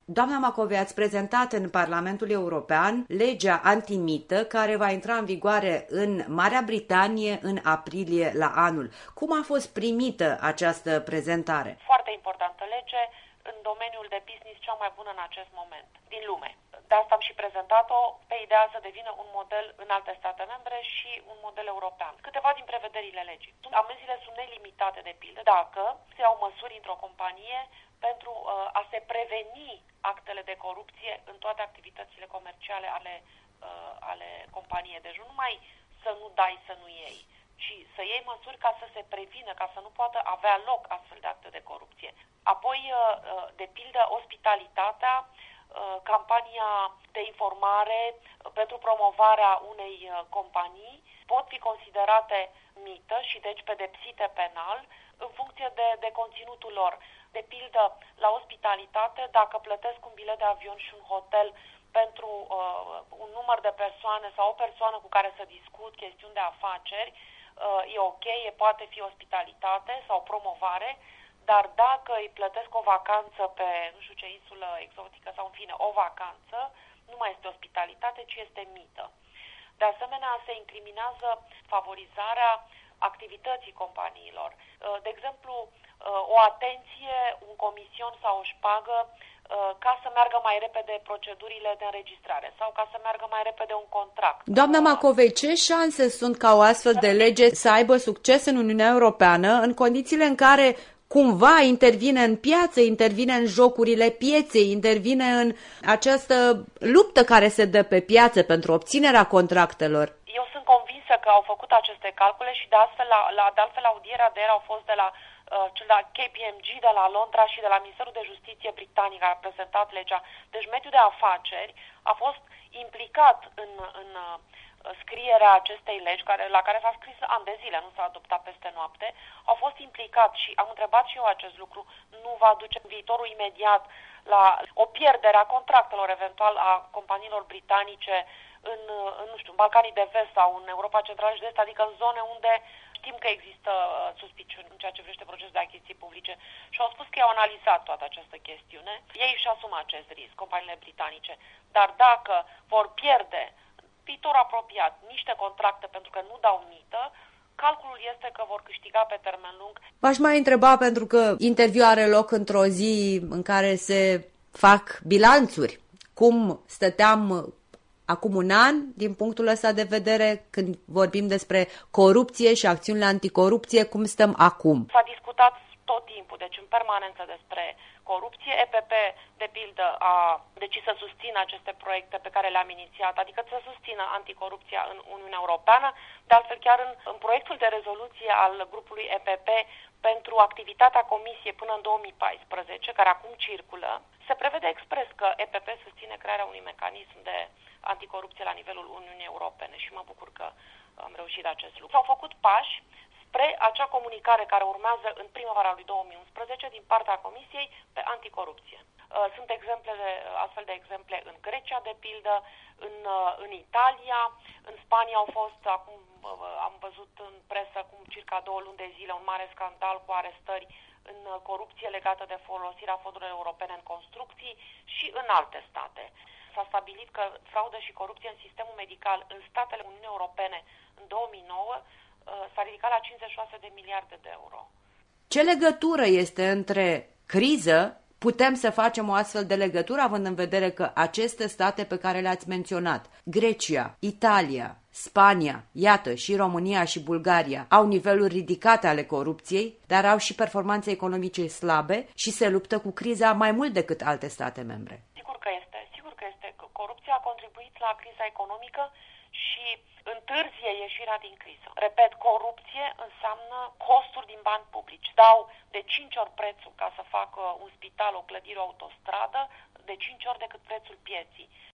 Doamna Macovei, ați prezentat în Parlamentul European legea antimită care va intra în vigoare în Marea Britanie în aprilie la anul. Cum a fost primită această prezentare? Foarte importantă lege în domeniul de business cea mai bună în acest moment din lume. De asta am și prezentat-o pe ideea să devină un model în alte state membre și un model european. Câteva din prevederile legii. Amenziile sunt nelimitate, de pildă, dacă se iau măsuri într-o companie pentru a se preveni actele de corupție în toate activitățile comerciale ale companiei. Deci nu numai să nu dai, să nu iei, ci să iei măsuri ca să se prevină, ca să nu poată avea loc astfel de acte de corupție. Apoi, de pildă, ospitalitatea, campania de informare pentru promovarea unei companii pot fi considerate mită și deci pedepsite penal în funcție de conținutul lor. De pildă, la ospitalitate, dacă plătesc un bilet de avion și un hotel pentru un număr de persoane sau o persoană cu care să discut chestiuni de afaceri, e ok, poate fi ospitalitate sau promovare, dar dacă îi plătesc o vacanță pe nu știu ce insulă exotică sau în fine o vacanță, nu mai este ospitalitate, ci este mită. De asemenea, se incriminează favorizarea activității companiilor. De exemplu, o atenție, un comision sau o șpagă ca să meargă mai repede procedurile de înregistrare sau ca să meargă mai repede un contract. Doamna Macovei, ce șanse sunt ca o astfel de lege să aibă succes în Uniunea Europeană în condițiile în care cumva intervine în piață, intervine în jocurile pieței, intervine în această luptă care se dă pe piață pentru obținerea contractelor? Eu sunt convinsă că au făcut aceste calcule și de altfel audierea de ieri au fost de la cel de la KPMG de la Londra și de la Ministerul de Justiție britanic care a prezentat legea. Deci mediul de afaceri a fost implicat în scrierea acestei legi, la care s-a scris ani de zile, nu s-a adoptat peste noapte, au fost implicați și am întrebat și eu acest lucru, nu va duce în viitorul imediat la o pierdere a contractelor eventual a companiilor britanice în Balcanii de Vest sau în Europa Centrală și de Est, adică în zone unde știm că există suspiciuni în ceea ce privește procesul de achiziții publice și au spus că au analizat toată această chestiune. Ei își asumă acest risc, companiile britanice, dar dacă vor pierde viitor apropiat niște contracte pentru că nu dau mită, calculul este că vor câștiga pe termen lung. V-aș mai întreba, pentru că interviul are loc într-o zi în care se fac bilanțuri. Cum stăteam acum un an, din punctul ăsta de vedere, când vorbim despre corupție și acțiunile anticorupție, cum stăm acum? S-a discutat tot timpul, deci în permanență despre corupție. EPP, de pildă, a decis să susțină aceste proiecte pe care le-am inițiat, adică să susțină anticorupția în Uniunea Europeană. De altfel, chiar în proiectul de rezoluție al grupului EPP pentru activitatea Comisiei până în 2014, care acum circulă, se prevede expres că EPP susține crearea unui mecanism de anticorupție la nivelul Uniunii Europene și mă bucur că am reușit acest lucru. S-au făcut pași spre acea comunicare care urmează în primăvara lui 2011 din partea Comisiei pe anticorupție. Sunt astfel de exemple în Grecia, de pildă, în Italia, în Spania au fost, acum am văzut în presă cum circa 2 luni de zile, un mare scandal cu arestări în corupție legată de folosirea fondurilor europene în construcții și în alte state. S-a stabilit că fraudă și corupție în sistemul medical în statele Uniunii Europene în 2009 s-a ridicat la 56 de miliarde de euro. Ce legătură este între criză? Putem să facem o astfel de legătură, având în vedere că aceste state pe care le-ați menționat, Grecia, Italia, Spania, iată, și România și Bulgaria, au niveluri ridicate ale corupției, dar au și performanțe economice slabe și se luptă cu criza mai mult decât alte state membre. Sigur că este. Corupția a contribuit la criza economică și întârzie ieșirea din criză. Repet, corupție înseamnă costuri din bani publici. Dau de 5 ori prețul ca să facă un spital, o clădire, o autostradă, de 5 ori decât prețul pieții.